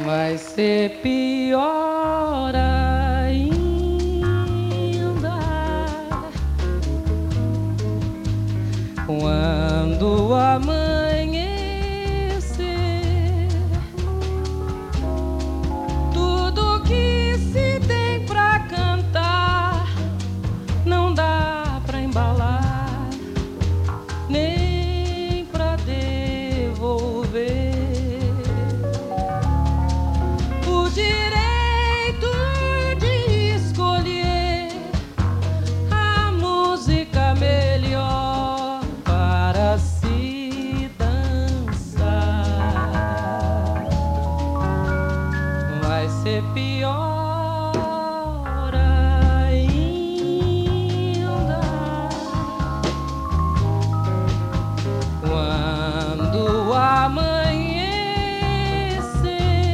vai ser pior ainda quando amanhecer. Tudo que se tem pra cantar não dá pra embalar, nem pra devolver. O direito de escolher a música melhor para se dançar vai ser pior